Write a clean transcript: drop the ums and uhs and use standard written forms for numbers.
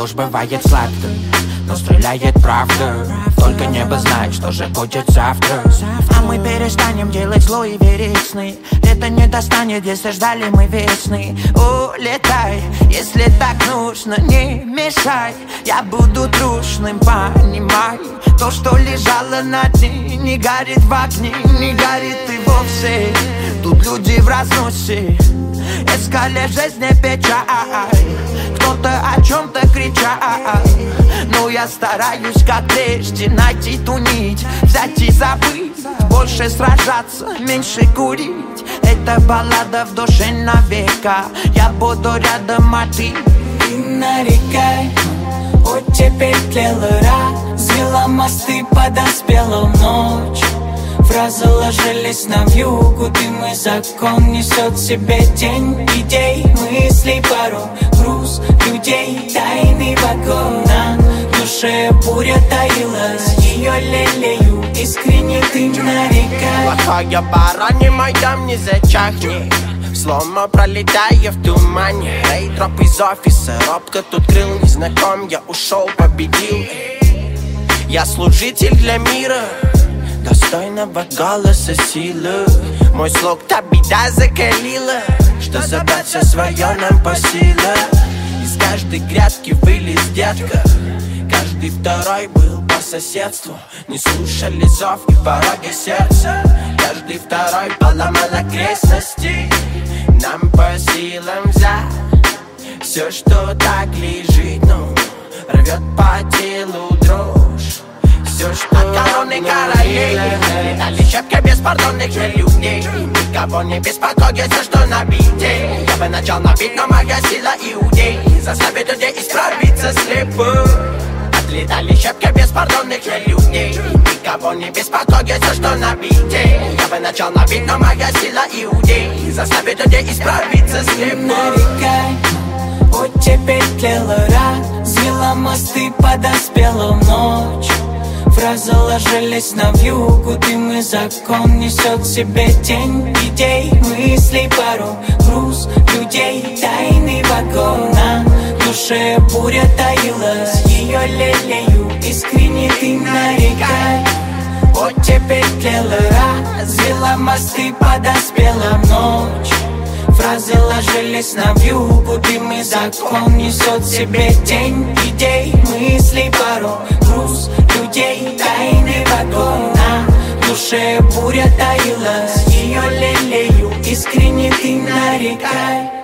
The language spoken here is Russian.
ложь бывает сладкой, но стреляет правда. Только небо знает, что же будет завтра. А мы перестанем делать зло и верить сны. Лето не достанет, если ждали мы весны. Улетай, если так нужно, не мешай. Я буду трушным, понимай. То, что лежало на дне, не горит в огне, не горит и вовсе. Тут люди в разносе, искали в жизни печаль. Кто-то о чем-то кричал, но я стараюсь, как прежде, найти ту нить, взять и забыть. Больше сражаться, меньше курить. Это баллада в душе навека. Я буду рядом, а ты нарекай. Оттепель тлела, развела мосты, подоспела в ночь. Фразы ложились на вьюгу, дым и закон несет в себе тень идей, мыслей, порой груз людей, тайный вагон. На душе буря таилась, ее лелею, искренне ты нарекай. Плохая пора, не мой дом, не зачахни. Слома пролетая в тумане. Эй, троп из офиса, робко тут крыл незнаком. Я ушел, победил. Я служитель для мира, достойного голоса силы. Мой слог та беда закалила, что забрать все свое нам по силе. Из каждой грядки вылез детка, каждый второй был по соседству. Не слушали зов и пороги сердца, каждый второй поломал окрестности. Нам по силам взять все, что так лежит, ну, рвет по телу дрожь. Все, что от короны королей летали щепки беспардонных людей. Никого не беспокоит все, что на бите. Я бы начал набить, но моя сила иудей заставит людей исправиться слепо. Отлетали щепки беспардонных людей. Никого не беспокоит все, что на бите. Я бы начал набить, но моя сила иудей заставит людей исправиться слепо. Нарекай, оттепель тлела, развела мосты, подоспела в ночь. Фразы ложились на вьюгу, дым и закон несет в себе тень идей, мыслей, порой груз людей, тайный вагон. На душе буря таилась, ее лелею, искренне ты нарекай. Оттепель тлела, развела мосты, подоспела в ночь. Фразы ложились на вьюгу, дым и закон несет в себе тень идей, мыслей, порой груз людей, тайный вагон. На душе буря таилась, ее лелею, искренне ты нарекай.